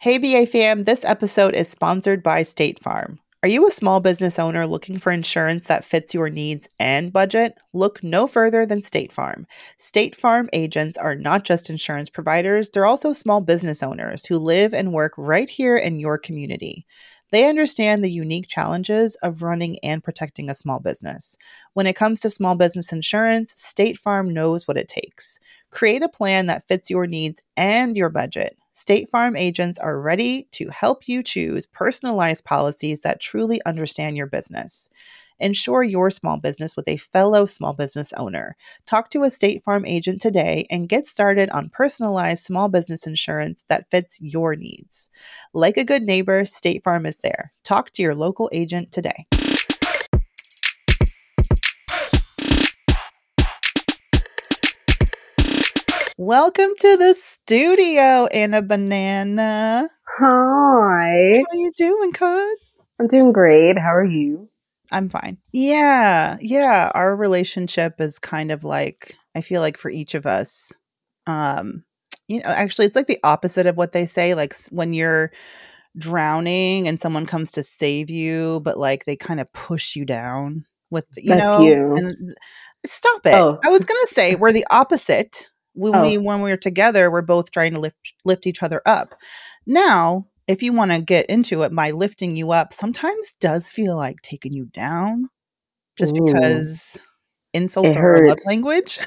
Hey, BA fam, this episode is sponsored by State Farm. Are you a small business owner looking for insurance that fits your needs and budget? Look no further than State Farm. State Farm agents are not just insurance providers, they're also small business owners who live and work right here in your community. They understand the unique challenges of running and protecting a small business. When it comes to small business insurance, State Farm knows what it takes. Create a plan that fits your needs and your budget. State Farm agents are ready to help you choose personalized policies that truly understand your business. Insure your small business with a fellow small business owner. Talk to a State Farm agent today and get started on personalized small business insurance that fits your needs. Like a good neighbor, State Farm is there. Talk to your local agent today. Welcome to the studio, Anna Banana. Hi. How you doing, cuz? I'm doing great. How are you? I'm fine. Yeah. Our relationship is kind of like, I feel like for each of us, actually it's like the opposite of what they say. Like when you're drowning and someone comes to save you, but like they kind of push you down with, That's you. and stop it. Oh. I was going to say we're the opposite. When we're together, we're both trying to lift each other up. Now, if you want to get into it, my lifting you up sometimes does feel like taking you down just because insults are our love language.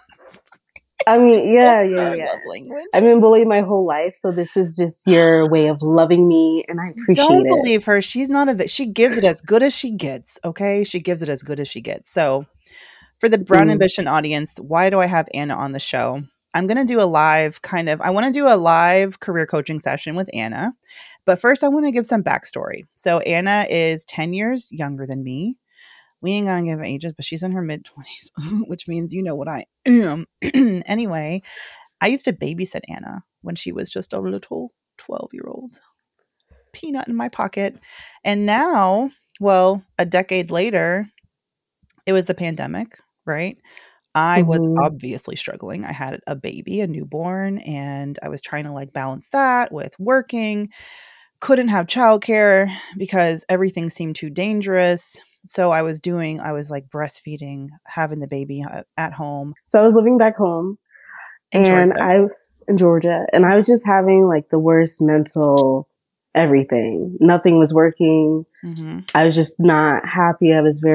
I mean, yeah. Love language. I've been bullied my whole life, so this is just your way of loving me, and I appreciate it. Don't believe her. She's not she gives it as good as she gets, okay? She gives it as good as she gets. So for the Brown Ambition audience, why do I have Anna on the show? I'm going to do I want to do a live career coaching session with Anna. But first, I want to give some backstory. So Anna is 10 years younger than me. We ain't going to give ages, but she's in her mid-20s, which means you know what I am. Anyway, I used to babysit Anna when she was just a little 12-year-old peanut in my pocket. And now, well, a decade later, it was the pandemic, right? I was obviously struggling. I had a baby, a newborn, and I was trying to like balance that with working. Couldn't have childcare because everything seemed too dangerous. So I was like breastfeeding, having the baby at home. So I was living back home in Georgia, and I was just having like the worst mental everything. Nothing was working. I was just not happy. I was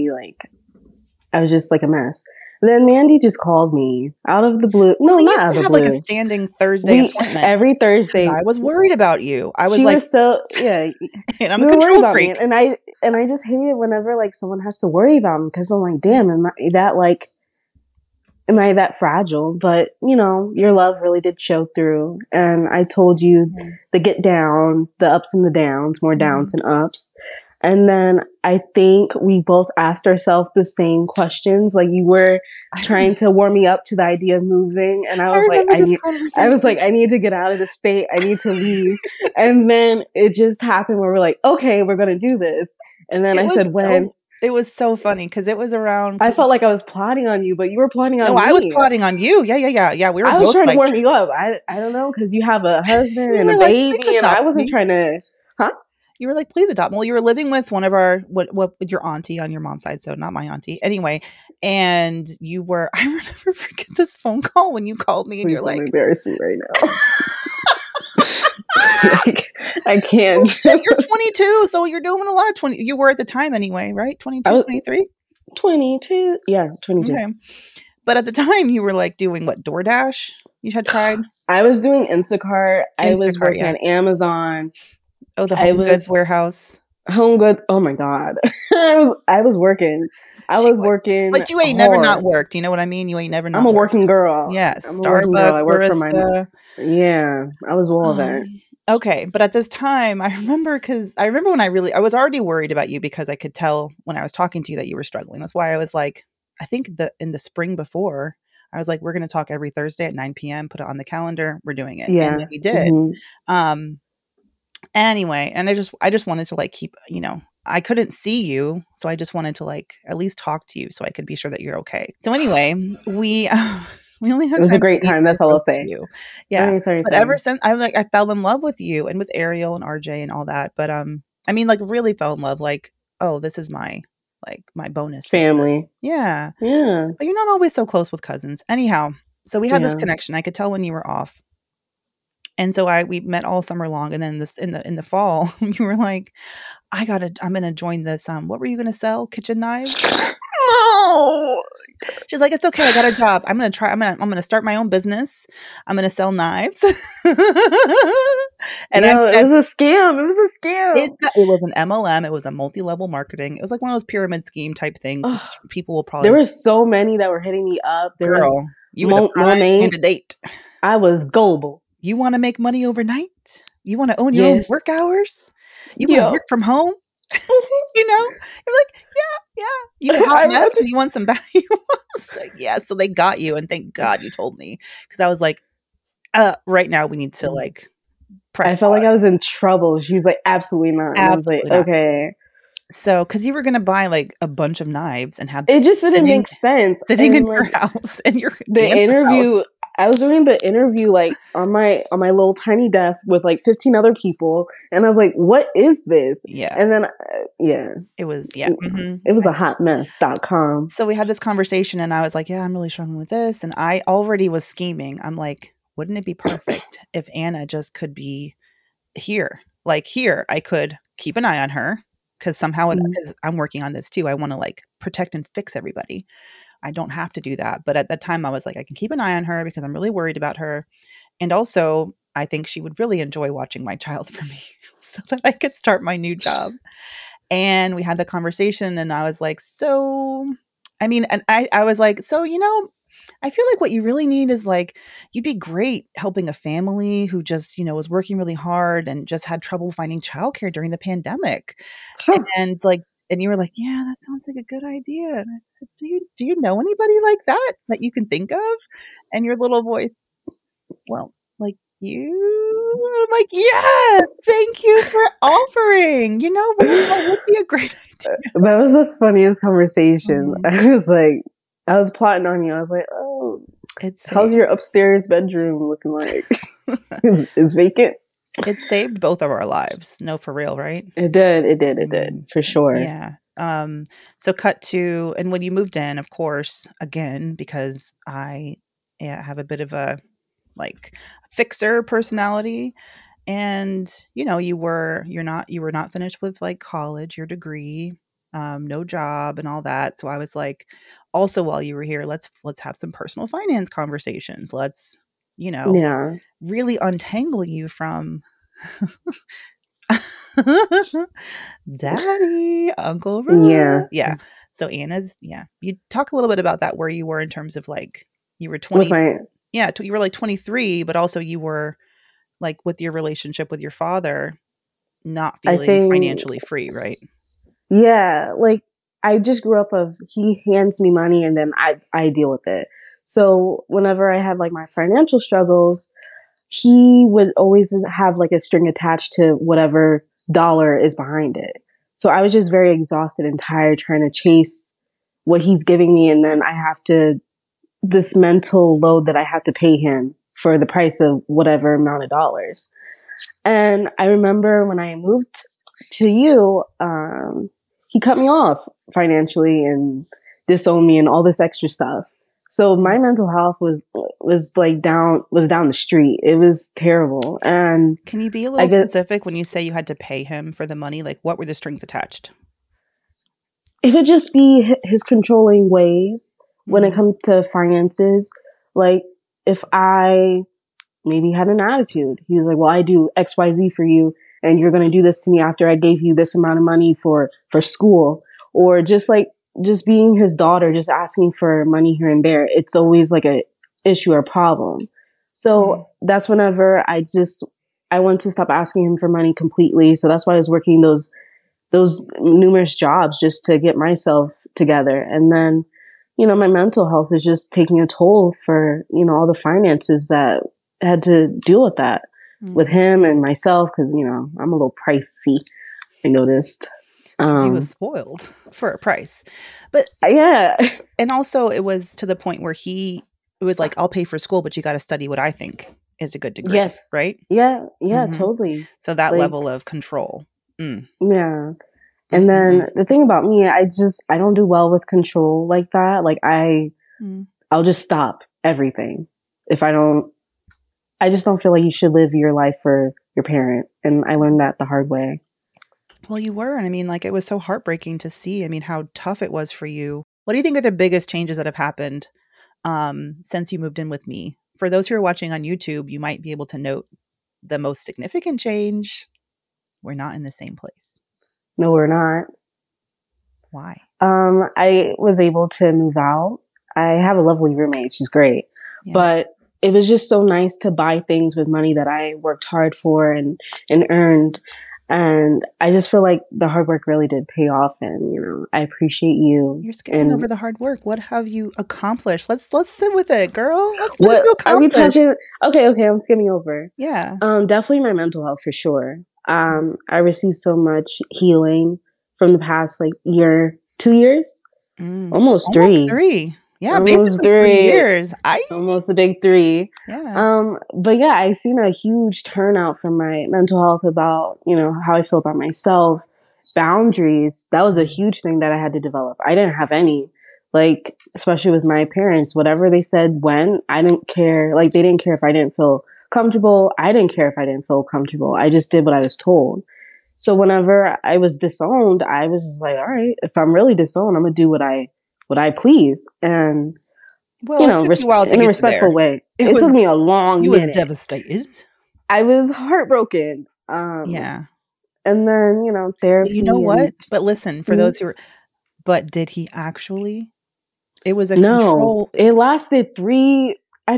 just like a mess. Then Mandy just called me out of the blue. No, we not used out to of the have blue. Like a standing Thursday appointment every Thursday. I was worried about you. I was she like, was so yeah. And I'm a control freak, and I just hate it whenever like someone has to worry about me because I'm like, damn, am I that fragile? But you know, your love really did show through, and I told you the get down, the ups and the downs, more downs than ups. And then I think we both asked ourselves the same questions. Like you were trying to warm me up to the idea of moving. And I was I need to get out of the state. I need to leave. And then it just happened where we're like, okay, we're going to do this. And then I said, when? It was so funny because it was around. I felt like I was plotting on you, but you were plotting on me. No, I was plotting on you. Yeah. We were. I was trying to warm you up. I don't know, because you have a husband and a baby, and I wasn't trying to. Huh? You were like, please adopt. Well, you were living with one of our your auntie on your mom's side, so not my auntie. Anyway, and you were. I never forget this phone call when you called me, and you're like, embarrassing right now. I can't. Oh, shit, you're 22, so you're doing a lot of 20. You were at the time anyway, right? 22, 23? 22. Yeah, 22. Okay. But at the time, you were like doing what, DoorDash? You had tried? I was doing Instacart. I was working on Amazon. Oh, the Home Goods warehouse. Home Good. Oh my God. I was working. Working. But you ain't never not worked. You know what I mean? You ain't never not I'm a working girl. Yes. Starbucks, I work for my. Yeah. I was all of that. Okay. But at this time, I remember when I was already worried about you because I could tell when I was talking to you that you were struggling. That's why I was like, I think in the spring before, I was like, we're going to talk every Thursday at 9 p.m. Put it on the calendar. We're doing it. Yeah. And then we did. Anyway, and I just wanted to like keep, I couldn't see you. So I just wanted to like at least talk to you so I could be sure that you're okay. So anyway, we We only have It was a time great to eat time. That's and all I'll roast say. you. Yeah. Sorry. But ever since I fell in love with you and with Ariel and RJ and all that. But I mean, like really fell in love. Like, oh, this is my bonus sister. Family. Yeah. Yeah. But you're not always so close with cousins. Anyhow, so we had this Yeah. connection. I could tell when you were off. And so we met all summer long, and then this in the fall, you were like, I'm gonna join this. What were you gonna sell? Kitchen knives? No. She's like, it's okay. I got a job. I'm gonna start my own business. I'm gonna sell knives. And I It said, was a scam. It was a scam. it was an MLM. It was a multi-level marketing. It was like one of those pyramid scheme type things, Ugh. which people will probably. There were so many that were hitting me up. There was Girl, you were the prime candidate. I was gullible. You want to make money overnight? You want to own your own work hours? You want to work from home? You know, you're like, yeah. You hot mess, and you want some value. Like, yeah. So they got you, and thank God you told me, because I was like, right now we need to like. I felt like I was in trouble. She was like, absolutely not. And I was like, okay. So, because you were gonna buy like a bunch of knives and have it just didn't make sense sitting in your house and the interview. I was doing the interview like on my little tiny desk with like 15 other people, and I was like, "What is this?" Yeah, and then it was it was a hotmess.com. So we had this conversation, and I was like, "Yeah, I'm really struggling with this," and I already was scheming. I'm like, "Wouldn't it be perfect if Anna just could be here? Like here, I could keep an eye on her." Because somehow, because I'm working on this too, I want to like protect and fix everybody. I don't have to do that. But at that time, I was like, I can keep an eye on her because I'm really worried about her. And also, I think she would really enjoy watching my child for me so that I could start my new job. And we had the conversation, and I was like, so, I mean, and I was like, so, I feel like what you really need is like, you'd be great helping a family who just, was working really hard and just had trouble finding childcare during the pandemic. And like, and you were like, yeah, that sounds like a good idea. And I said, do you know anybody like that you can think of? And your little voice, well, like you, I'm like, yeah, thank you for offering. That would be a great idea. That was the funniest conversation. I was plotting on you. I was like, oh, how's your upstairs bedroom looking like? It's vacant. It saved both of our lives. No, for real, right? It did, for sure. Yeah. So cut to, and when you moved in, of course, again, because I have a bit of a like fixer personality, and you were not finished with like college, your degree, no job and all that. So I was like, also while you were here, let's have some personal finance conversations. Let's, really untangle you from Daddy, Uncle Ron. Yeah. So Anna's, you talk a little bit about that, where you were in terms of like, you were 20. You were like 23, but also you were like with your relationship with your father, not feeling financially free, right? Yeah. Like I just grew up he hands me money and then I deal with it. So whenever I had like my financial struggles, he would always have like a string attached to whatever dollar is behind it. So I was just very exhausted and tired trying to chase what he's giving me. And then I have this mental load that I have to pay him for the price of whatever amount of dollars. And I remember when I moved to you, he cut me off financially and disowned me and all this extra stuff. So my mental health was down the street. It was terrible. And can you be a little specific when you say you had to pay him for the money? Like, what were the strings attached? It would just be his controlling ways when it comes to finances. Like if I maybe had an attitude, he was like, well, I do XYZ for you and you're going to do this to me after I gave you this amount of money for school, or just being his daughter, just asking for money here and there. It's always like a issue or problem. So that's whenever I wanted to stop asking him for money completely. So that's why I was working those numerous jobs just to get myself together. And then, my mental health is just taking a toll for, all the finances that I had to deal with that with him and myself. Cause I'm a little pricey, I noticed. He was spoiled for a price, but yeah. And also it was to the point where he it was like, I'll pay for school, but you got to study what I think is a good degree, Yes. right? Yeah. Yeah. Mhm. Totally. So that Like, level of control. Mm. yeah. And then Mhm. the thing about me, I don't do well with control like that. Like Mm. I'll just stop everything if I just don't feel like you should live your life for your parent. And I learned that the hard way. Well, you were. And I mean, like, it was so heartbreaking to see. I mean, how tough it was for you. What do you think are the biggest changes that have happened since you moved in with me? For those who are watching on YouTube, you might be able to note the most significant change. We're not in the same place. No, we're not. Why? I was able to move out. I have a lovely roommate. She's great. Yeah. But it was just so nice to buy things with money that I worked hard for and earned. And I just feel like the hard work really did pay off. And, you know, I appreciate you. You're skipping And over the hard work. What have you accomplished? Let's sit with it, girl. What what have you are we accomplished? talking? Okay, I'm skimming over. Yeah. Definitely my mental health for sure. I received so much healing from the past like 2 years, almost Almost 3. 3. Yeah, Almost basically 3 3. years. Almost the big 3. Yeah. But yeah, I seen a huge turnout from my mental health about, you know, how I feel about myself, boundaries. That was a huge thing that I had to develop. I didn't have any, like, especially with my parents, whatever they said when, I didn't care. Like, they didn't care if I didn't feel comfortable. I didn't care if I didn't feel comfortable. I just did what I was told. So whenever I was disowned, I was just like, all right, if I'm really disowned, I'm gonna do what I please. And Well, you it know, took you a while to in a get to respectful there. way. It took me a long You was minute. devastated. I was heartbroken. Yeah. And then, you know, therapy. But you know what? And But listen, for those who are, but did he actually? It was a no, control. it lasted 3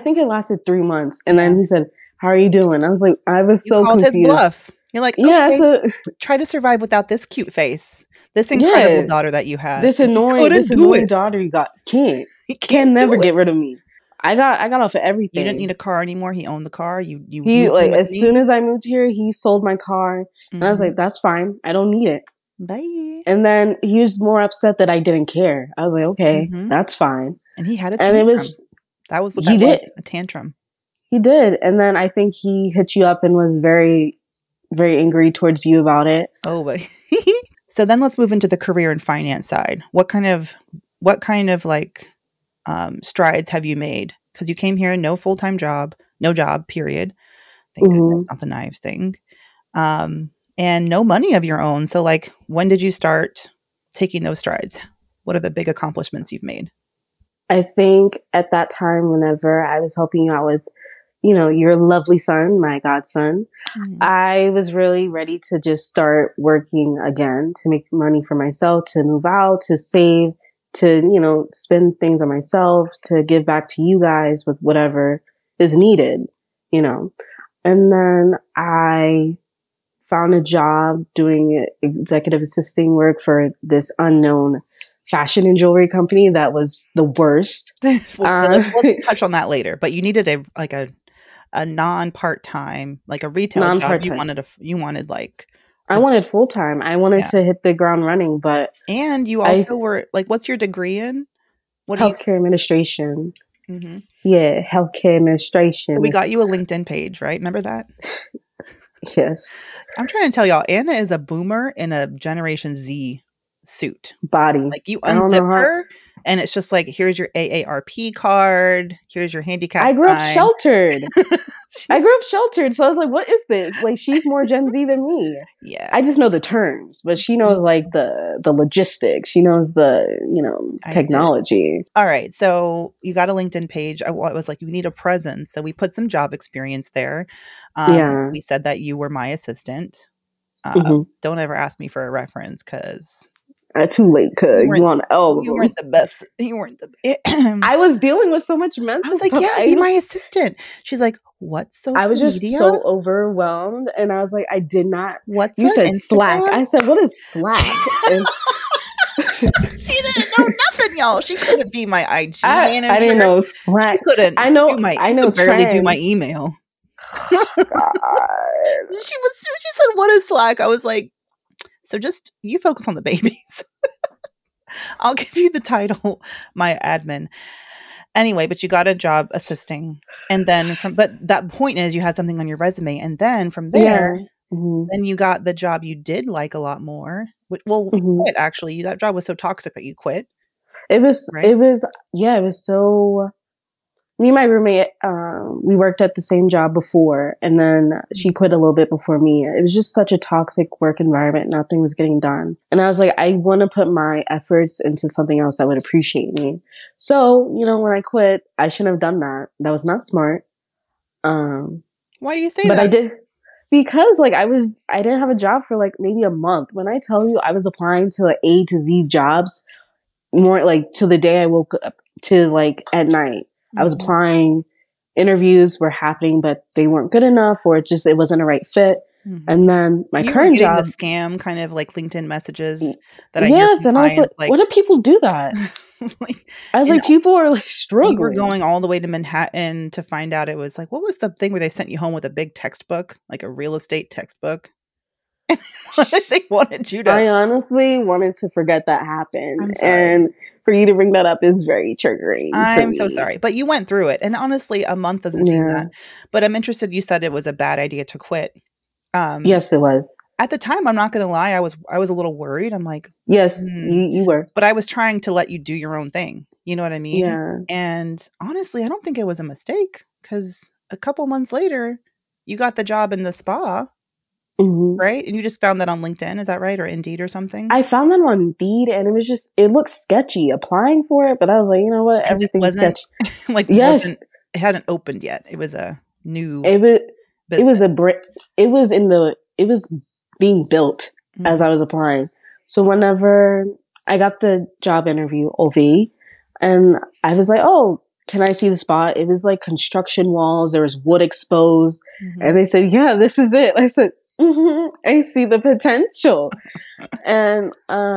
months. And then he said, how are you doing? I was like, I was so called confused. his bluff. You're like, yeah, okay, so try to survive without this cute face, this incredible daughter that you had. This And he annoying couldn't do it. daughter you got. He He can never do it. get rid of me. I got off of everything. You didn't need a car anymore. He owned the car. He moved like as soon as I moved here, he sold my car, and I was like, "That's fine. I don't need it." Bye. And then he was more upset that I didn't care. I was like, "Okay, that's fine." And he had a tantrum. And it was that was what he that did. Was, a tantrum. He did, and then I think he hit you up and was very, very angry towards you about it. Oh, but so then let's move into the career and finance side. What kind of like strides have you made? Because you came here, no full-time job, no job, period. Thank goodness, not the knives thing. And no money of your own. So like, when did you start taking those strides? What are the big accomplishments you've made? I think at that time, whenever I was helping you out with, you know, your lovely son, my godson, I was really ready to just start working again, to make money for myself, to move out, to save, to, you know, spend things on myself, to give back to you guys with whatever is needed, you know. And then I found a job doing executive assisting work for this unknown fashion and jewelry company that was the worst. Let's touch on that later. But you needed a non-part-time, like a retail job. You wanted like I wanted full-time. I wanted to hit the ground running, but and you also were like, what's your degree in? What healthcare administration. Mm-hmm. Yeah, healthcare administration. So we got you a LinkedIn page, right? Remember that? Yes. I'm trying to tell y'all, Anna is a boomer in a Generation Z suit. Body. Like you unzip her and it's just like, here's your AARP card. Here's your handicap. I grew up sheltered. So I was like, what is this? Like, she's more Gen Z than me. Yeah. I just know the terms, but she knows like the logistics. She knows the, you know, technology. All right. So you got a LinkedIn page. I was like, you need a presence. So we put some job experience there. We said that you were my assistant. Don't ever ask me for a reference because too late. You want you weren't the best. You weren't the. I was dealing with so much mental. I was like, stuff. yeah, be my assistant. She's like, what's social media? I was just so overwhelmed, and I was like, I did not. What's you said Instagram? Slack? I said, what is Slack? And she didn't know nothing, y'all. She couldn't be my IG manager. I didn't know Slack. She couldn't. I know. I know. Barely do my email. God. She said, what is Slack? I was like, so just you focus on the babies. I'll give you the title, my admin. Anyway, but you got a job assisting. And then but that point is you had something on your resume. And then from there, Yeah. Hmm. then you got the job you did like a lot more. Well, you Hmm. quit actually. That job was so toxic that you quit, right? It was, yeah, it was so, me and my roommate, we worked at the same job before, and then she quit a little bit before me. It was just such a toxic work environment. Nothing was getting done. And I was like, I want to put my efforts into something else that would appreciate me. So, when I quit, I shouldn't have done that. That was not smart. Um, Why do you say but I that? did, because like I didn't have a job for like maybe a month. When I tell you I was applying to like A to Z jobs, more like to the day I woke up to like at night. I was Mhm. applying, interviews were happening, but they weren't good enough, or it wasn't a right fit. Mhm. And then my You were current getting the job, scam kind of like LinkedIn messages that I hear yes, from and I was like, clients, what do people do that? like, I was and like, people are like you were struggling. going all the way to Manhattan to find out it was like, what was the thing where they sent you home with a big textbook, like a real estate textbook? They wanted you to. I honestly wanted to forget that happened. I'm sorry. And for you to bring that up is very triggering for I'm so me. sorry, but you went through it, and honestly, a month doesn't seem Yeah. that. But I'm interested. You said it was a bad idea to quit. Yes, it was. At the time, I'm not gonna lie, I was a little worried. I'm like, Yes, "Hmm," you were. but I was trying to let you do your own thing. You know what I mean? Yeah. And honestly, I don't think it was a mistake because a couple months later, you got the job in the spa, Hmm. right? And you just found that on LinkedIn, is that right? Or Indeed or something? I found that on Indeed, and it looked sketchy applying for it, but I was like, you know what? Because it Everything's wasn't sketchy. like Yes, it hadn't opened yet. It was a new it was, it was business. a brick. It was being built as Mhm. I was applying. So whenever I got the job interview, OV, and I was like, oh, can I see the spot? It was like construction walls. There was wood exposed. Mhm. And they said, yeah, this is it. I said, I see the potential. And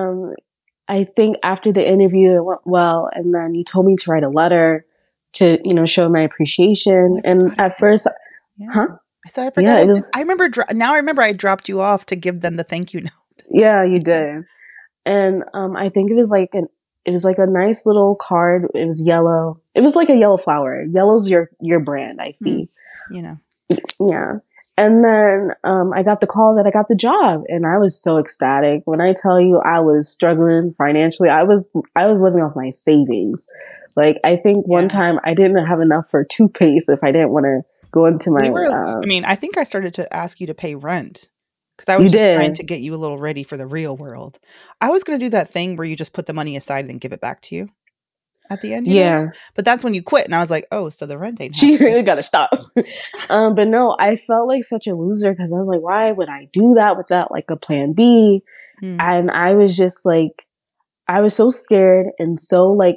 I think after the interview, it went well. And then you told me to write a letter to, show my Oh, appreciation. I And forgot I at did. first, Yeah. huh? I said I Yeah, forgot I it did. was, I remember now I remember I dropped you off to give them the thank you note. yeah, you did. And I think it was like a nice little card. It was yellow. It was like a yellow flower. Yellow's your brand, I Mm, see. you know. Yeah. And then I got the call that I got the job, and I was so ecstatic. When I tell you I was struggling financially, I was living off my savings. Like I think one Yeah. time I didn't have enough for toothpaste if I didn't want to go into We my were I mean, I think I started to ask you to pay rent because I you was just trying did. to get you a little ready for the real world. I was gonna do that thing where you just put the money aside and then give it back to you at the end, you know? Yeah. But that's when you quit, and I was like, "Oh, so the rent ain't She happening." really got to stop. But no, I felt like such a loser because I was like, why would I do that without like a plan B? Mm, And I was just like, I was so scared and so like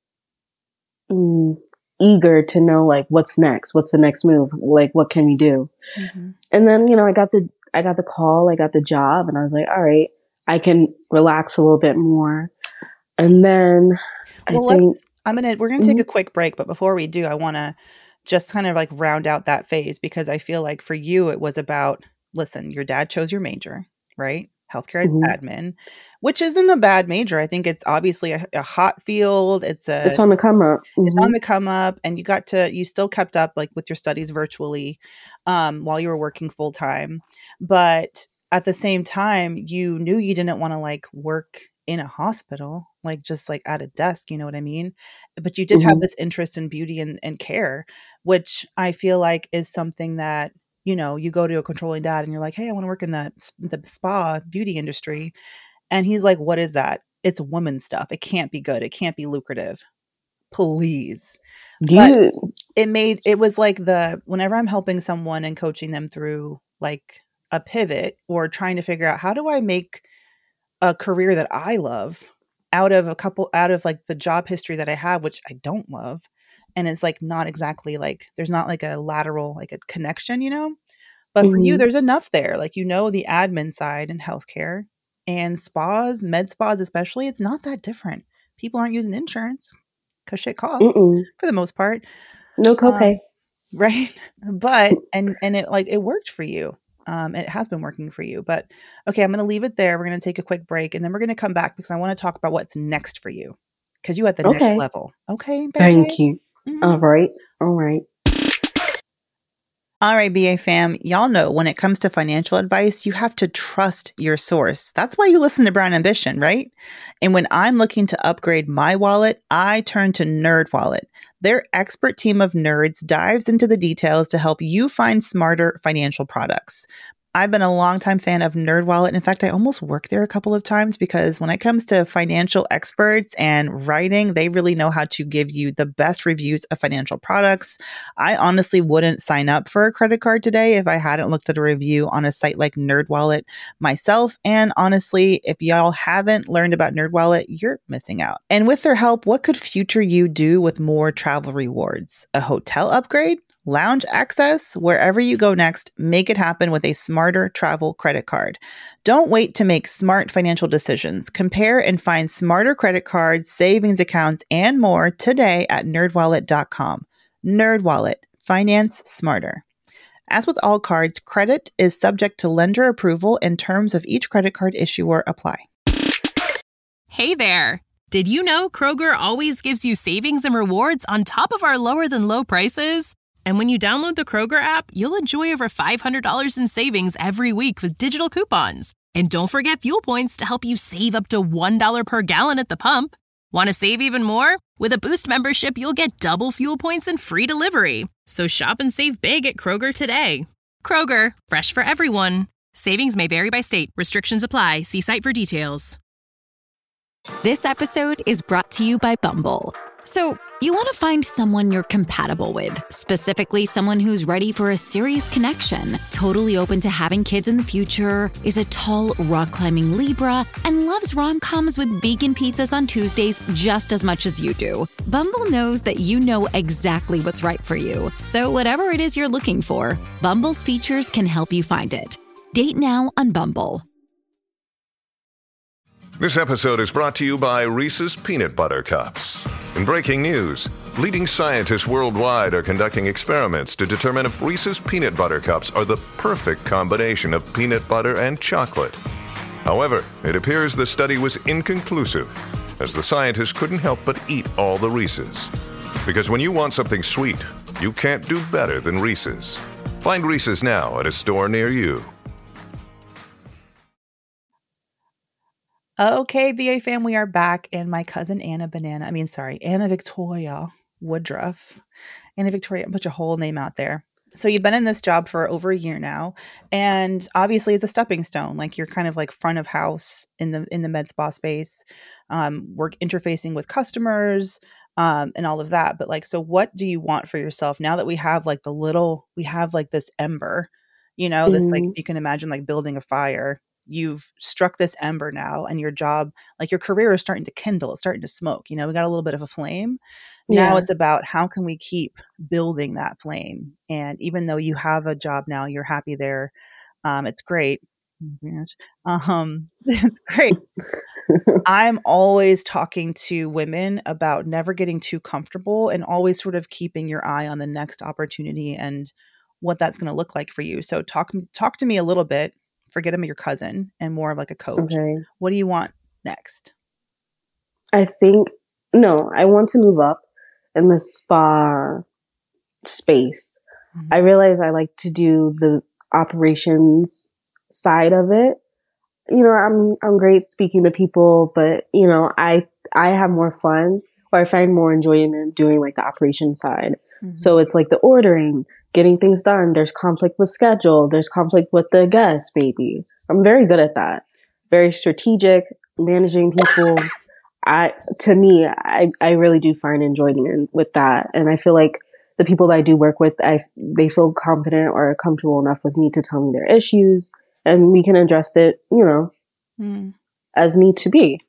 mm, eager to know like what's next, what's the next move, like what can we do? mhm. And then I got the call, I got the job, and I was like, all right, I can relax a little bit more. And then I Well, think, we're gonna take mhm, a quick break, but before we do, I wanna just kind of like round out that phase because I feel like for you it was about listen, your dad chose your major, right? Healthcare mhm, admin, which isn't a bad major. I think it's obviously a hot field. it's on the come up. It's Hmm. on the come up, and you still kept up like with your studies virtually while you were working full time. But at the same time, you knew you didn't want to like work in a hospital, like just like at a desk, you know what I mean? But you did have Hmm. this interest in beauty and care, which I feel like is something that, you go to a controlling dad and you're like, hey, I want to work in the spa beauty industry. And he's like, what is that? It's woman stuff. It can't be good. It can't be lucrative. Please. Do But you? it was like whenever I'm helping someone and coaching them through like a pivot or trying to figure out how do I make a career that I love out of like the job history that I have, which I don't love. And it's like not exactly like there's not like a lateral, like a connection, you know? But for you, Mhm. there's enough there. Like, the admin side in healthcare and spas, med spas especially, it's not that different. People aren't using insurance because shit costs Mm-mm. for the most part. No Um, copay. right? But and it like it worked for you. It has been working for you. But okay, I'm gonna leave it there. We're gonna take a quick break and then we're gonna come back because I want to talk about what's next for you. Because you at the next Okay. level. Okay, Thank baby. you. All right. All right. All right, BA fam, y'all know when it comes to financial advice, you have to trust your source. That's why you listen to Brown Ambition, right? And when I'm looking to upgrade my wallet, I turn to NerdWallet. Their expert team of nerds dives into the details to help you find smarter financial products. I've been a longtime fan of NerdWallet. In fact, I almost worked there a couple of times because when it comes to financial experts and writing, they really know how to give you the best reviews of financial products. I honestly wouldn't sign up for a credit card today if I hadn't looked at a review on a site like NerdWallet myself. And honestly, if y'all haven't learned about NerdWallet, you're missing out. And with their help, what could future you do with more travel rewards? A hotel upgrade? Lounge access? Wherever you go next, make it happen with a smarter travel credit card. Don't wait to make smart financial decisions. Compare and find smarter credit cards, savings accounts, and more today at nerdwallet.com. NerdWallet. Finance smarter. As with all cards, credit is subject to lender approval and terms of each credit card issuer apply. Hey there. Did you know Kroger always gives you savings and rewards on top of our lower than low prices? And when you download the Kroger app, you'll enjoy over $500 in savings every week with digital coupons. And don't forget fuel points to help you save up to $1 per gallon at the pump. Want to save even more? With a Boost membership, you'll get double fuel points and free delivery. So shop and save big at Kroger today. Kroger, fresh for everyone. Savings may vary by state. Restrictions apply. See site for details. This episode is brought to you by Bumble. So, you want to find someone you're compatible with, specifically someone who's ready for a serious connection, totally open to having kids in the future, is a tall, rock-climbing Libra, and loves rom-coms with vegan pizzas on Tuesdays just as much as you do. Bumble knows that you know exactly what's right for you. So whatever it is you're looking for, Bumble's features can help you find it. Date now on Bumble. This episode is brought to you by Reese's Peanut Butter Cups. In breaking news, leading scientists worldwide are conducting experiments to determine if Reese's Peanut Butter Cups are the perfect combination of peanut butter and chocolate. However, it appears the study was inconclusive, as the scientists couldn't help but eat all the Reese's. Because when you want something sweet, you can't do better than Reese's. Find Reese's now at a store near you. Okay, BA fam, we are back, and my cousin Anna Victoria Woodruff. Anna Victoria, put your whole name out there. So you've been in this job for over a year now, and obviously it's a stepping stone. Like you're kind of like front of house in the med spa space, work interfacing with customers, and all of that. But like, so what do you want for yourself now that we have like this ember, this like you can imagine like building a fire. You've struck this ember now, and your job, like your career is starting to kindle. It's starting to smoke. We got a little bit of a flame. Now it's about how can we keep building that flame? And even though you have a job now, you're happy there. It's great. It's great. I'm always talking to women about never getting too comfortable and always sort of keeping your eye on the next opportunity and what that's going to look like for you. So talk to me a little bit. Forget him your cousin and more of like a coach. Okay. What do you want next? I want to move up in the spa space. Mm-hmm. I realize I like to do the operations side of it. I'm great speaking to people, but I have more fun, or I find more enjoyment doing like the operations side. Mm-hmm. So it's like the ordering, getting things done. There's conflict with schedule. There's conflict with the guest, baby. I'm very good at that. Very strategic, managing people. I really do find enjoyment with that. And I feel like the people that I do work with, they feel confident or comfortable enough with me to tell me their issues, and we can address it, as need to be.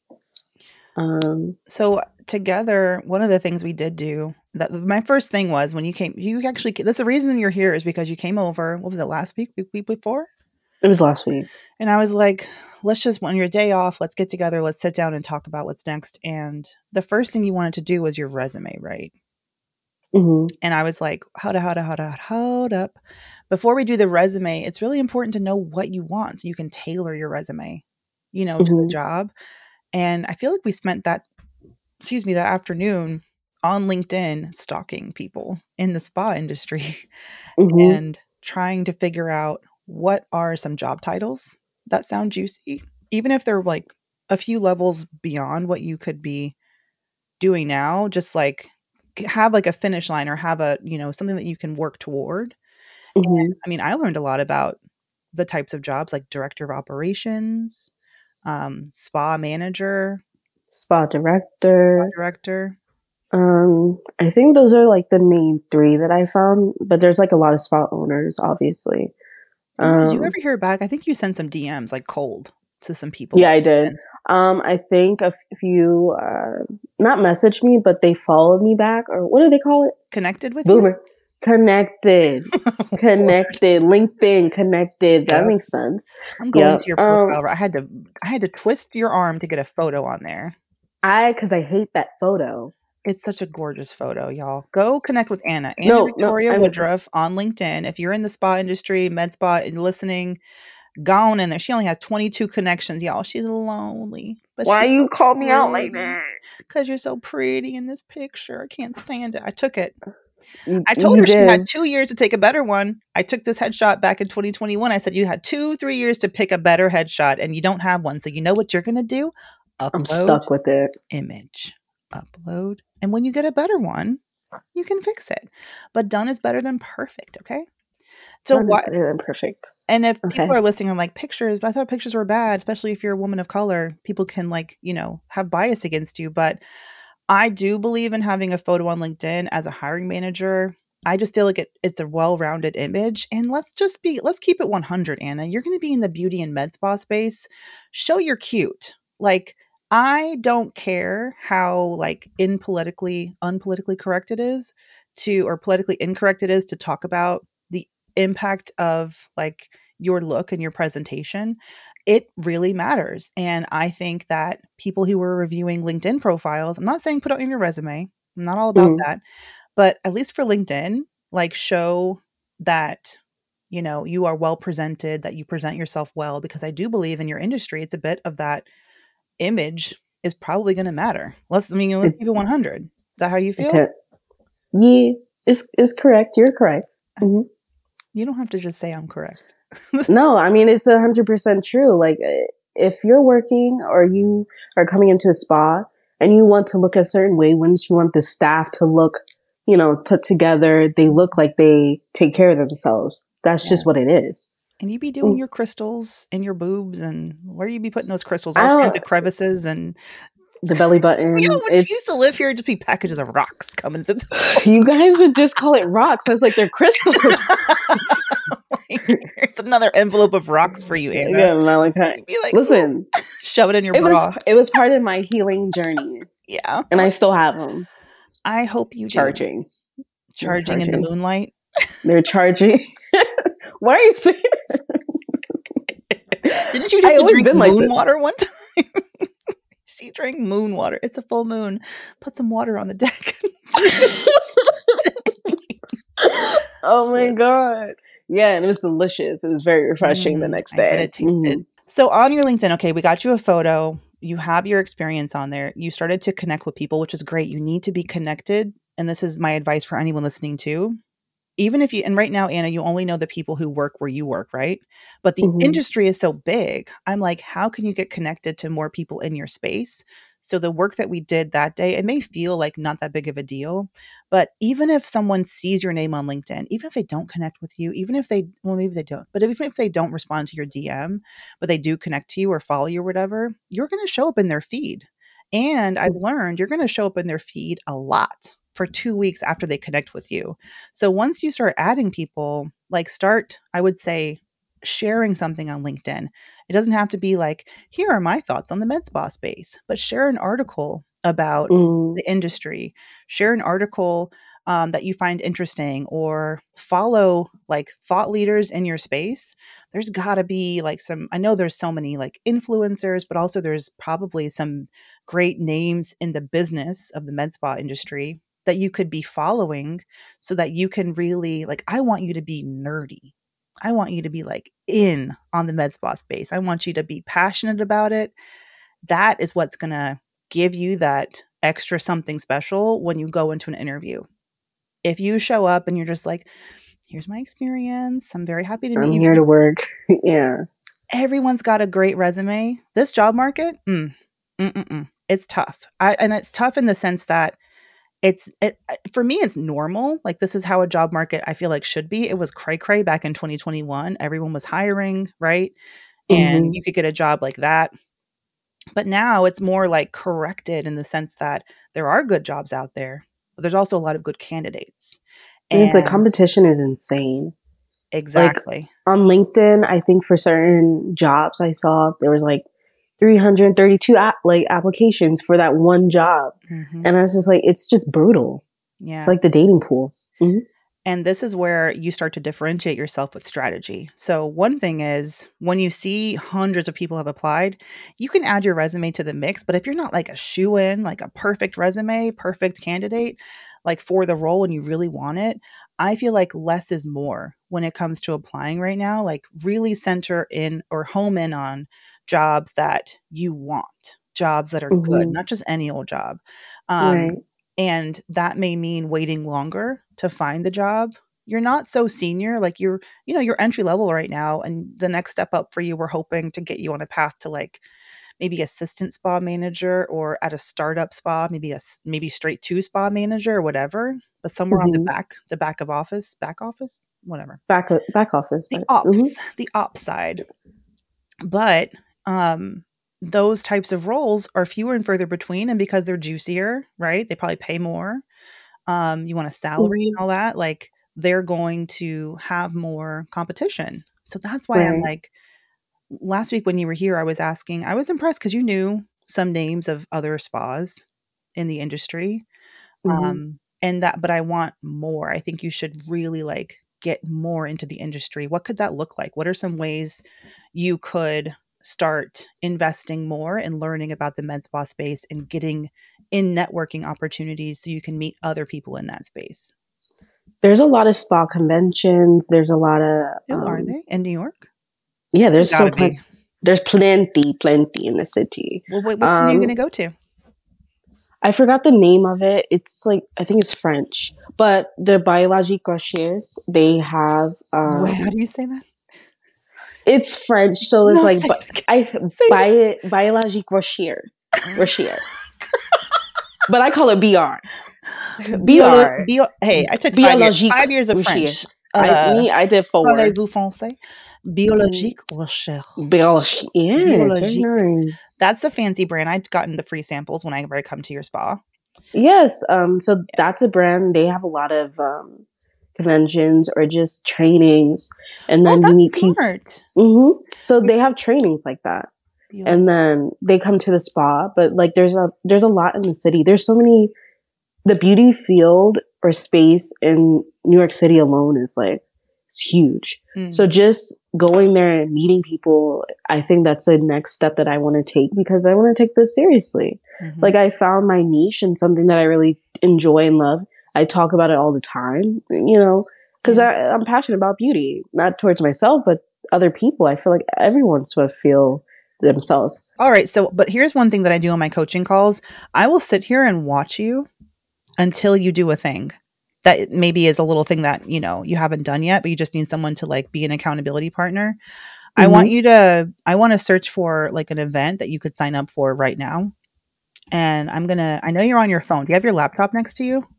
So together, one of the things we did do, that my first thing was when you came, that's the reason you're here is because you came over. What was it, last week before? It was last week. And I was like, let's just, on your day off, let's get together. Let's sit down and talk about what's next. And the first thing you wanted to do was your resume, right? Mm-hmm. And I was like, hold up. Before we do the resume, it's really important to know what you want so you can tailor your resume, to the job. And I feel like we spent that afternoon on LinkedIn stalking people in the spa industry Mm-hmm. and trying to figure out what are some job titles that sound juicy, even if they're like a few levels beyond what you could be doing now, just like have like a finish line or have a, something that you can work toward. Mm-hmm. I mean, I learned a lot about the types of jobs like director of operations, spa manager, Spa spa director. director. I think those are like the main three that I found, but there's like a lot of spa owners, obviously. Did you ever hear back? I think you sent some DMs like cold to some people. Yeah, I did. I think a few, not messaged me, but they followed me back, or what do they call it? Connected with Boomer. Connected. you? Connected. LinkedIn connected. That Yep. makes sense. I'm going Yep. to your profile. I had to twist your arm to get a photo on there. Because I hate that photo. It's such a gorgeous photo, y'all. Go connect with Anna. No, Victoria I mean- Woodruff on LinkedIn. If you're in the spa industry, med spa, and listening, gone in there. She only has 22 connections, y'all. She's lonely. But Why she's you so call me out like pretty. that? Because you're so pretty in this picture. I can't stand it. I took it. You- I told you her she did. had 2 years to take a better one. I took this headshot back in 2021. I said, you had 2-3 years to pick a better headshot, and you don't have one. So you know what you're going to do? I'm Upload stuck with it. image. Upload. And when you get a better one, you can fix it. But done is better than perfect, okay? So That is what? better than perfect. And if Okay. people are listening, I'm like, pictures, I thought pictures were bad, especially if you're a woman of color. People can have bias against you. But I do believe in having a photo on LinkedIn as a hiring manager. I just feel like it's a well-rounded image. And let's keep it 100, Anna. You're going to be in the beauty and med spa space. Show you're cute. Like, I don't care how unpolitically correct it is or politically incorrect it is to talk about the impact of like your look and your presentation. It really matters. And I think that people who were reviewing LinkedIn profiles, I'm not saying put it on your resume. I'm not all about that. But at least for LinkedIn, like show that, you are well presented, that you present yourself well, because I do believe in your industry, it's a bit of that image is probably going to matter. Let's keep it 100. Is that how you feel? Yeah, it's correct. You're correct. Mm-hmm. You don't have to just say I'm correct. No, I mean, it's 100% true. Like, if you're working or you are coming into a spa and you want to look a certain way, wouldn't you want the staff to look, put together? They look like they take care of themselves. That's just what it is. And you be doing your crystals in your boobs, and where you be putting those crystals? All kinds of crevices and the belly button. When she used to live here, just be packages of rocks coming to the You guys would just call it rocks. I was like, they're crystals. Here's another envelope of rocks for you, Anna. Yeah, Malachi. Like, listen, shove it in your bra. It was part of my healing journey. Yeah, and I still have them. I hope you charging in the moonlight. They're charging. Why are you saying that? Didn't you drink moon water one time? She drank moon water. It's a full moon. Put some water on the deck. Oh my god. Yeah, and it was delicious. It was very refreshing the next day. I bet it tasted. So on your LinkedIn, okay, we got you a photo. You have your experience on there. You started to connect with people, which is great. You need to be connected. And this is my advice for anyone listening too. Even if and right now, Anna, you only know the people who work where you work, right? But the industry is so big. I'm like, how can you get connected to more people in your space? So the work that we did that day, it may feel like not that big of a deal, but even if someone sees your name on LinkedIn, even if they don't connect with you, even if maybe they don't, but even if they don't respond to your DM, but they do connect to you or follow you or whatever, you're going to show up in their feed. And I've learned you're going to show up in their feed a lot for 2 weeks after they connect with you. So once you start adding people, I would say, sharing something on LinkedIn. It doesn't have to be like, here are my thoughts on the med spa space, but share an article about the industry. Share an article that you find interesting, or follow like thought leaders in your space. There's got to be like I know there's so many like influencers, but also there's probably some great names in the business of the med spa industry that you could be following so that you can really I want you to be nerdy. I want you to be in on the med spa space. I want you to be passionate about it. That is what's going to give you that extra something special when you go into an interview. If you show up and you're just like, here's my experience, I'm very happy to meet I'm you. here to work. Yeah. Everyone's got a great resume. This job market, it's tough. And it's tough in the sense that for me, it's normal. Like, this is how a job market, I feel like, should be. It was cray-cray back in 2021. Everyone was hiring, right? And you could get a job like that. But now it's more like corrected in the sense that there are good jobs out there, but there's also a lot of good candidates. And the competition is insane. Exactly. Like, on LinkedIn, I think for certain jobs I saw, there was like 332 applications for that one job. And I was just like, it's just brutal. Yeah. It's like the dating pool. And this is where you start to differentiate yourself with strategy. So one thing is, when you see hundreds of people have applied, you can add your resume to the mix. But if you're not like a shoe-in, like a perfect resume, perfect candidate, like for the role and you really want it, I feel like less is more when it comes to applying right now. Like, really center in or home in on jobs that you want, jobs that are good, not just any old job. Right. And that may mean waiting longer to find the job. You're not so senior, like you're entry level right now. And the next step up for you, we're hoping to get you on a path to like maybe assistant spa manager, or at a startup spa, maybe straight to spa manager or whatever, but somewhere on the back office, whatever. Back office. The ops side. But those types of roles are fewer and further between, and because they're juicier, right? They probably pay more. You want a salary and all that. Like, they're going to have more competition. So that's why I'm like, last week when you were here, I was impressed because you knew some names of other spas in the industry. But I want more. I think you should really like get more into the industry. What could that look like? What are some ways you could start investing more and learning about the med spa space and getting in networking opportunities so you can meet other people in that space? There's a lot of spa conventions. There's a lot of... are they in New York? Yeah, there's there's plenty in the city. Well, what are you going to go to? I forgot the name of it. It's like, I think it's French, but the Biologique Rochers, they have... how do you say that? It's French, so it's Biologique Rocher. But I call it BR. Hey, I took 5 years of French. I did 4. Parlez-vous français? Biologique Rocher. Biologique. Yeah, Biologique. Very nice. That's a fancy brand. I've gotten the free samples whenever I come to your spa. Yes. So that's a brand. They have a lot of conventions or just trainings, and then you meet people. So they have trainings like that, and then they come to the spa. But like, there's a lot in the city. There's so many. The beauty field or space in New York City alone is like, it's huge. So just going there and meeting people, I think that's the next step that I want to take, because I want to take this seriously. Like, I found my niche and something that I really enjoy and love. I talk about it all the time, because I'm passionate about beauty, not towards myself, but other people. I feel like everyone sort of feel themselves. All right. So, but here's one thing that I do on my coaching calls. I will sit here and watch you until you do a thing that maybe is a little thing that, you haven't done yet, but you just need someone to like be an accountability partner. I want to search for like an event that you could sign up for right now. And I know you're on your phone. Do you have your laptop next to you?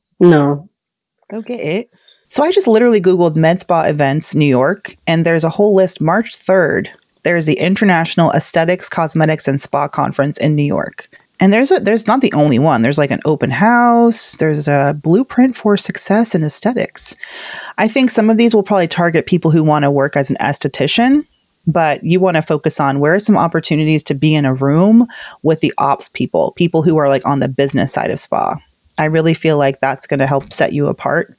No. Go get it. So I just literally Googled Med Spa Events New York, and there's a whole list. March 3rd, there's the International Aesthetics, Cosmetics, and Spa Conference in New York. And there's not the only one. There's like an open house. There's a blueprint for success in aesthetics. I think some of these will probably target people who want to work as an esthetician, but you want to focus on where are some opportunities to be in a room with the ops people who are like on the business side of spa. I really feel like that's going to help set you apart.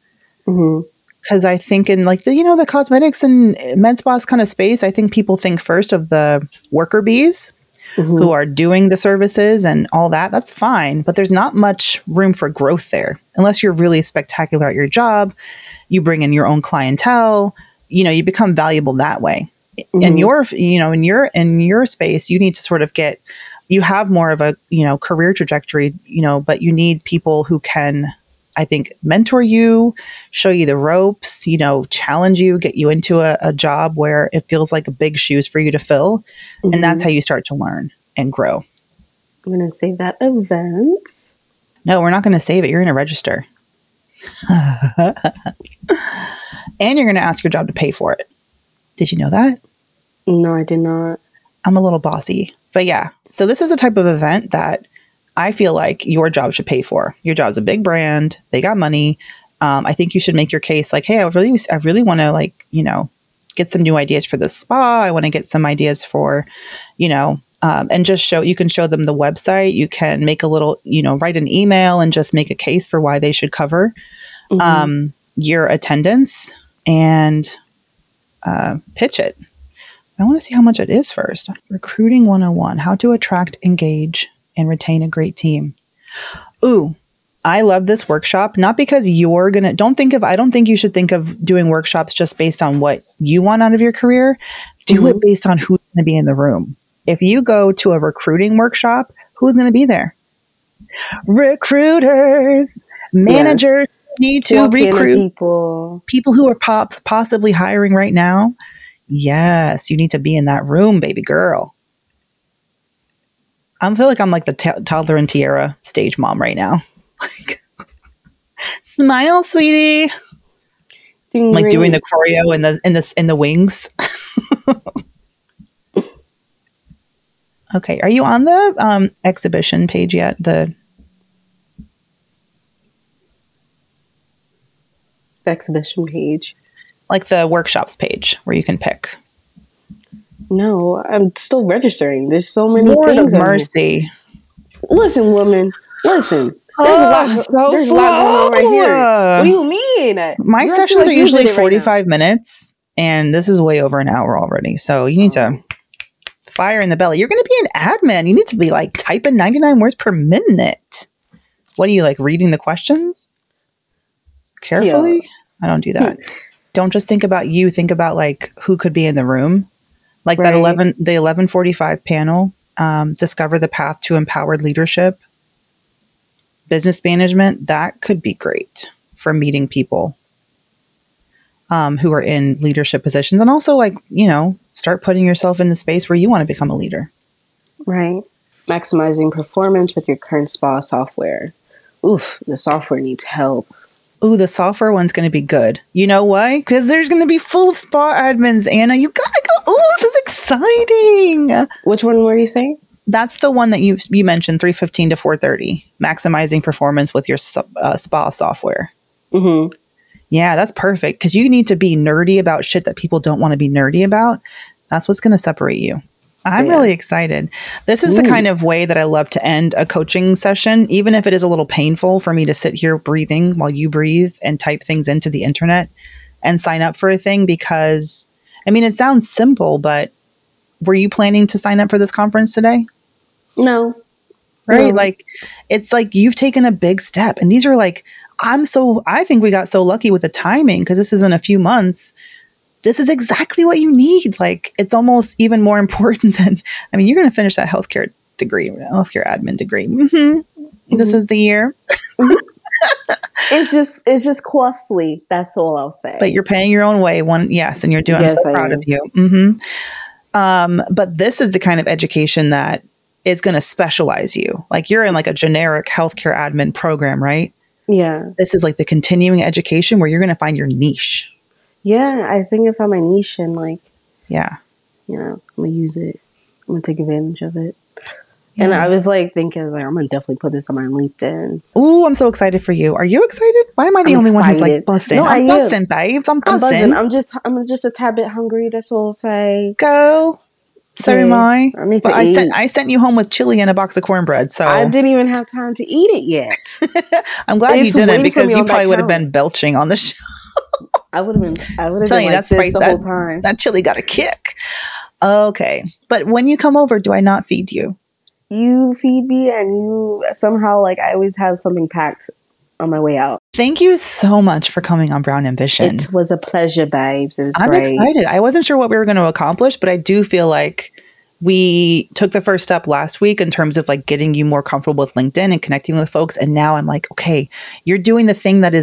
Because I think in like the cosmetics and med spas kind of space, I think people think first of the worker bees who are doing the services and all that. That's fine, but there's not much room for growth there unless you're really spectacular at your job. You bring in your own clientele. You become valuable that way. In your space, you need to sort of get you have more of a, career trajectory, but you need people who can, I think, mentor you, show you the ropes, challenge you, get you into a job where it feels like a big shoes for you to fill. Mm-hmm. And that's how you start to learn and grow. I'm going to save that event. No, we're not going to save it. You're going to register. And you're going to ask your job to pay for it. Did you know that? No, I did not. I'm a little bossy. But yeah, so this is a type of event that I feel like your job should pay for. Your job's a big brand. They got money. I think you should make your case like, hey, I really want to get some new ideas for the spa. I want to get some ideas for, and just you can show them the website. You can make a little, write an email and just make a case for why they should cover your attendance and pitch it. I want to see how much it is first. Recruiting 101, how to attract, engage, and retain a great team. Ooh, I love this workshop. Not because I don't think you should think of doing workshops just based on what you want out of your career. Do it based on who's going to be in the room. If you go to a recruiting workshop, who's going to be there? Recruiters, managers need to recruit people who are possibly hiring right now. Yes, you need to be in that room, baby girl. I feel like I'm like the toddler and tiara stage mom right now. Smile, sweetie. Like doing the choreo in the wings. Okay, are you on the exhibition page yet? The exhibition page, like the workshops page where you can pick. No, I'm still registering. There's so many Lord things. Lord of mercy. Listen, woman. Listen. There's a lot going on right here. What do you mean? My sessions are usually 45 minutes, and this is way over an hour already. So you need to fire in the belly. You're going to be an admin. You need to be like typing 99 words per minute. What are you like reading the questions carefully? Yeah. I don't do that. Don't just think about you. Think about like who could be in the room. Like that 1145 panel, discover the path to empowered leadership, business management. That could be great for meeting people who are in leadership positions, and also like, start putting yourself in the space where you want to become a leader. Right. Maximizing performance with your current spa software. Oof, the software needs help. Ooh, the software one's going to be good. You know why? Because there's going to be full of spa admins, Anna. You got to go. Ooh, this is exciting. Which one were you saying? That's the one that you mentioned, 3:15 to 4:30, maximizing performance with your spa software. Mm-hmm. Yeah, that's perfect because you need to be nerdy about shit that people don't want to be nerdy about. That's what's going to separate you. I'm really excited. This is the kind of way that I love to end a coaching session, even if it is a little painful for me to sit here breathing while you breathe and type things into the internet and sign up for a thing because, it sounds simple, but were you planning to sign up for this conference today? No. Right? No. Like, it's like you've taken a big step. And these are like, I think we got so lucky with the timing because this is in a few months. This is exactly what you need. Like, it's almost even more important than, you're going to finish that healthcare admin degree. Mm-hmm. Mm-hmm. This is the year. It's just costly. That's all I'll say. But you're paying your own way. And you're doing, I'm so proud of you. Mm-hmm. But this is the kind of education that is going to specialize you. Like you're in like a generic healthcare admin program, right? Yeah. This is like the continuing education where you're going to find your niche. Yeah, I think I found my niche and I'm going to use it. I'm going to take advantage of it. Yeah. And I was like thinking, I'm going to definitely put this on my LinkedIn. Ooh, I'm so excited for you. Are you excited? Why am I the only one who's like buzzing? No, I'm buzzing, babes. I'm buzzing. I'm just a tad bit hungry. That's all I'll say. Go. So am I. I need to eat. I sent you home with chili and a box of cornbred. So I didn't even have time to eat it yet. I'm glad you didn't because you probably would have been belching on the show. I would have been like this the whole time. That chili got a kick. Okay. But when you come over, do I not feed you? You feed me and you somehow I always have something packed on my way out. Thank you so much for coming on Brown Ambition. It was a pleasure, babes. It was great. I'm excited. I wasn't sure what we were going to accomplish, but I do feel like we took the first step last week in terms of like getting you more comfortable with LinkedIn and connecting with folks. And now I'm like, okay, you're doing the thing that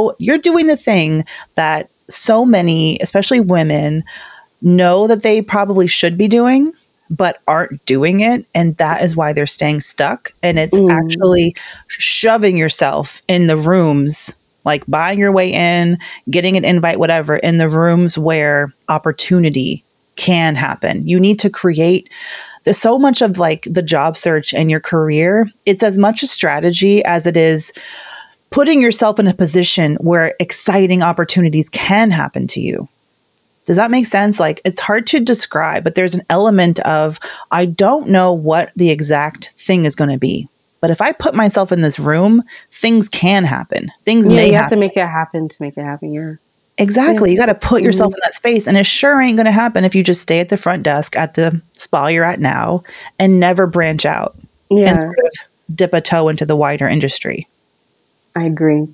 so many, especially women, know that they probably should be doing, but aren't doing it. And that is why they're staying stuck. And it's actually shoving yourself in the rooms, like buying your way in, getting an invite, whatever, in the rooms where opportunity can happen. You need to create. There's so much of like the job search and your career. It's as much a strategy as it is putting yourself in a position where exciting opportunities can happen to you. Does that make sense? Like, it's hard to describe, but there's an element of, I don't know what the exact thing is going to be. But if I put myself in this room, things can happen. Things may happen. You have to make it happen to make it happen. Yeah. Exactly. You got to put yourself in that space. And it sure ain't going to happen if you just stay at the front desk at the spa you're at now and never branch out and sort of dip a toe into the wider industry. I agree.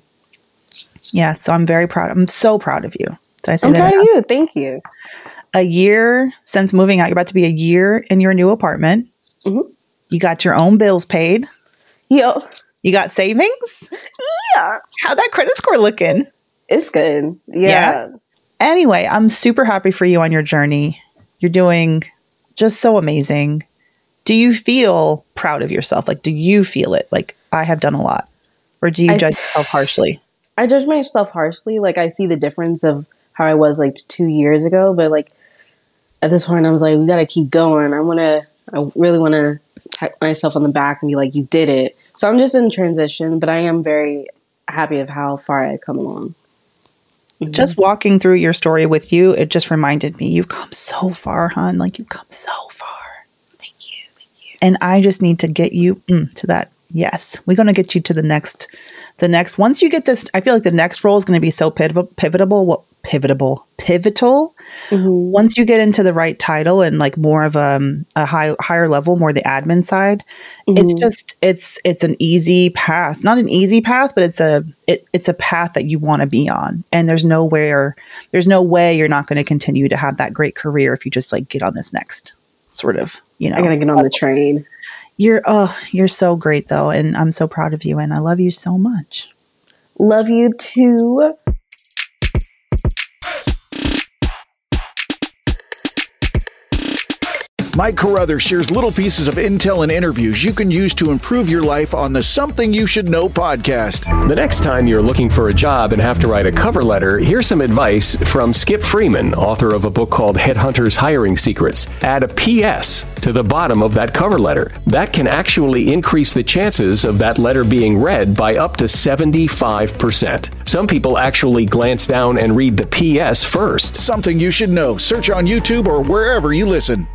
Yeah. So I'm very proud. I'm so proud of you. Did I say I'm that? proud of you. Thank you. A year since moving out, you're about to be a year in your new apartment. Mm-hmm. You got your own bills paid. Yo. You got savings? Yeah. How'd that credit score looking? It's good. Yeah. Anyway, I'm super happy for you on your journey. You're doing just so amazing. Do you feel proud of yourself? Like, do you feel it? Like, I have done a lot. Or do you judge yourself harshly? I judge myself harshly. Like, I see the difference of how I was like 2 years ago. But like, at this point, I was like, we got to keep going. I really want to pat myself on the back and be like, you did it. So I'm just in transition, but I am very happy of how far I've come along. Mm-hmm. Just walking through your story with you, it just reminded me, you've come so far, hon. Like, you've come so far. Thank you. And I just need to get you to that. Yes, we're going to get you to the next. Once you get this, I feel like the next role is going to be so pivotal. Mm-hmm. Once you get into the right title and like more of a higher level, more the admin side, it's an easy path. Not an easy path, but it's a path that you want to be on. And there's no way you're not going to continue to have that great career if you just like get on this next sort of, I gotta get on the train. You're so great though. And I'm so proud of you and I love you so much. Love you too. Mike Carruthers shares little pieces of intel and interviews you can use to improve your life on the Something You Should Know podcast. The next time you're looking for a job and have to write a cover letter, here's some advice from Skip Freeman, author of a book called Headhunters Hiring Secrets. Add a PS to the bottom of that cover letter. That can actually increase the chances of that letter being read by up to 75%. Some people actually glance down and read the PS first. Something You Should Know. Search on YouTube or wherever you listen.